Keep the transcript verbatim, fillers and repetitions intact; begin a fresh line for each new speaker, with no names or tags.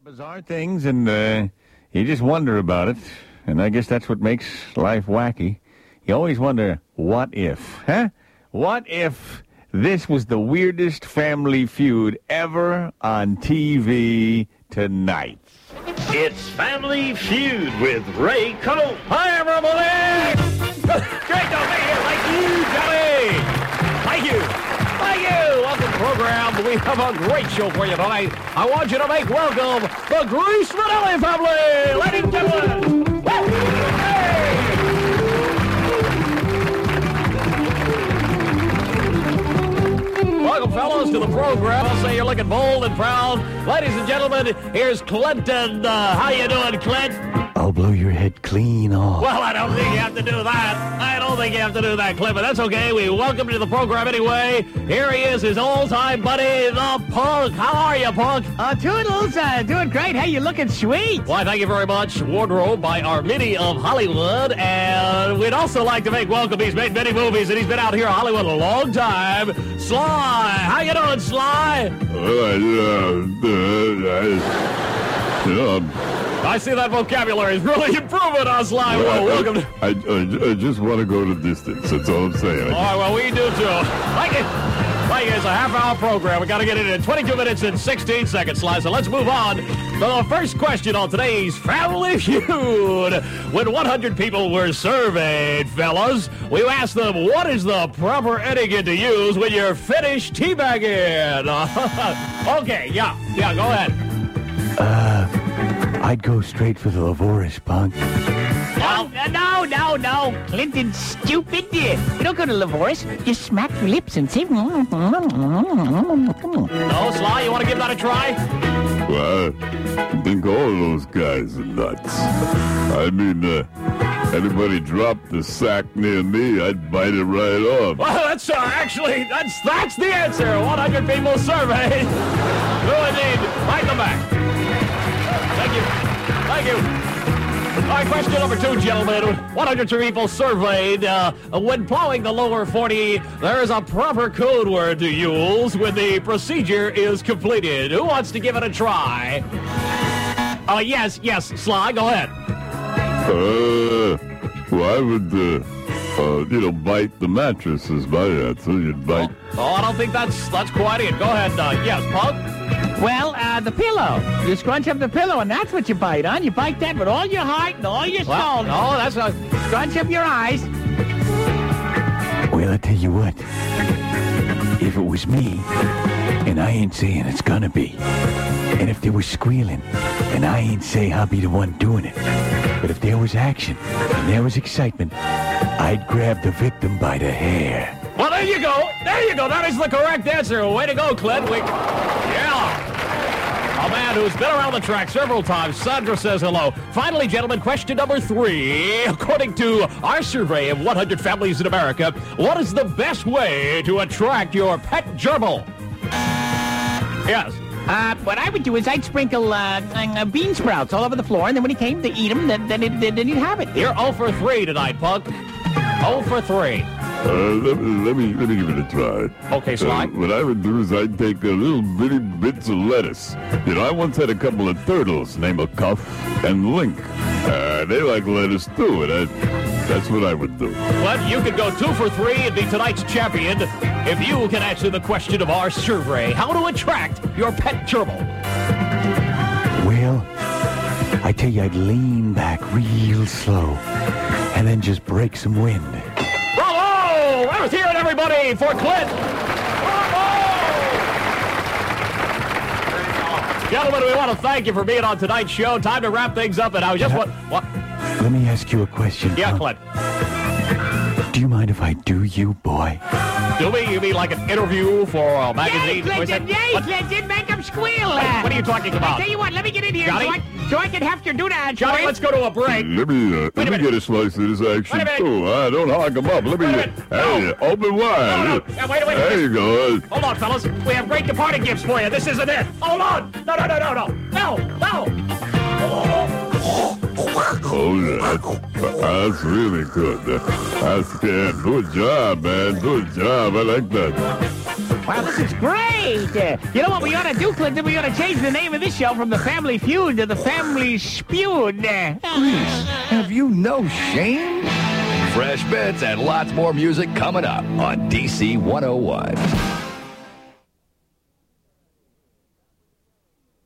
Bizarre things, and uh, you just wonder about it. And I guess that's what makes life wacky. You always wonder, what if? Huh? What if this was the weirdest family feud ever on T V tonight?
It's Family Feud with Ray Coe. Hi, everybody! Great to be here. Thank you, Johnny. Thank you. Thank you. Welcome to the program. We have a great show for you tonight. I want you to make welcome the Grease Manelli family. Ladies and gentlemen. Hey! Welcome, fellas, to the program. I'll say you're looking bold and proud. Ladies and gentlemen, here's Clinton. Uh, how you doing, Clint?
I'll blow your head clean off.
Well, I don't think you have to do that. I don't think you have to do that, Clint, but that's okay. We welcome you to the program anyway. Here he is, his old-time buddy, the Punk. How are you, Punk?
Uh, Toodles, uh, doing great. Hey, you're looking sweet.
Why, thank you very much. Wardrobe by Armini of Hollywood. And we'd also like to make welcome. He's made many movies, and he's been out here in Hollywood a long time. Sly. How you doing, Sly? I see that vocabulary is really improving on Sly. Well, welcome to...
I, I, I just want to go the distance. That's all I'm saying.
All right, well, we do too. Thank you. Thank you. It's a half-hour program. We got to get it in twenty-two minutes and sixteen seconds, Sly. So let's move on to the first question on today's Family Feud. When one hundred people were surveyed, fellas, we asked them, what is the proper etiquette to use when you're finished teabagging? Okay, yeah, yeah, go ahead.
Uh, I'd go straight for the Lavoris, Punk.
No, no, no, no. Clinton's stupid. You don't go to Lavoris. Just smack your lips and say...
No, Sly, you want to give that a try?
Well, I think all those guys are nuts. I mean, uh, anybody dropped the sack near me, I'd bite it right off.
Well, that's uh, actually, that's that's the answer. one hundred people surveyed. Who indeed? Right in the back. Thank you. Thank you. All right, question number two, gentlemen. one hundred people surveyed. Uh, when plowing the lower forty, there is a proper code word to use when the procedure is completed. Who wants to give it a try? Uh, yes, yes, Sly, go ahead.
Uh, well, I would, uh, uh, you know, bite the mattress is my answer. You'd bite.
Oh, oh, I don't think that's that's quite it. Go ahead, uh, yes, Punk.
Well, uh, the pillow. You scrunch up the pillow, and that's what you bite on. You bite that with all your heart and all your
Well,
soul.
no, that's a...
Scrunch up your eyes.
Well, I tell you what. If it was me, and I ain't saying it's gonna be, and if they were squealing, and I ain't say I'll be the one doing it, but if there was action, and there was excitement, I'd grab the victim by the hair.
Well, there you go. There you go. That is the correct answer. Way to go, Clint. We... Yeah. A man who's been around the track several times. Sandra says hello. Finally, gentlemen, question number three. According to our survey of one hundred families in America, what is the best way to attract your pet gerbil? Yes.
Uh, what I would do is I'd sprinkle uh, uh, bean sprouts all over the floor, and then when he came to eat them, then, then, it, then he'd have it.
You're zero for three tonight, Punk. zero for three.
Uh, let, me, let me let me give it a try.
Okay, Sly.
Uh, what I would do is I'd take a little bitty bits of lettuce. You know, I once had a couple of turtles named Cuff and Link. Uh, they like lettuce too, and I, that's what I would do.
Well, you could go two for three and be tonight's champion if you can answer the question of our survey: how to attract your pet gerbil.
Well, I tell you, I'd lean back real slow, and then just break some wind.
Bravo! Let's hear it, everybody, for Clint. Bravo! Gentlemen, we want to thank you for being on tonight's show. Time to wrap things up, and I was just what? What?
Let me ask you a question.
Yeah,
Punk.
Clint.
Do you mind if I do you, boy?
Do we? You mean like an interview for a magazine?
Yay,
What is
Clinton,
that?
yay,
What-
Clinton, make him squeal.
What,
uh.
what are you talking
I
about?
tell you what, let me get in here so
Johnny?
I, so I can have to do that.
Johnny,
for
let's
him.
go to a break.
Let me, uh,
Wait a
let me
minute.
get a slice of this action
Wait a minute.
too. I don't hog them up. Let me,
Wait a
uh,
minute.
hey,
No.
open wide.
No, no. Yeah, wait a minute.
There you go.
Hold on, fellas. We have great departing gifts for you. This isn't it. Hold on. No, no, no, no, no. No, no.
Oh, yeah. That's really good. That's good. Good job, man. Good job. I like that.
Wow, this is great. Uh, you know what we ought to do, Clinton? We ought to change the name of this show from the Family Feud to the Family Spewed. Uh,
Please, have you no shame? Fresh bits and lots more music coming up on D C one oh one.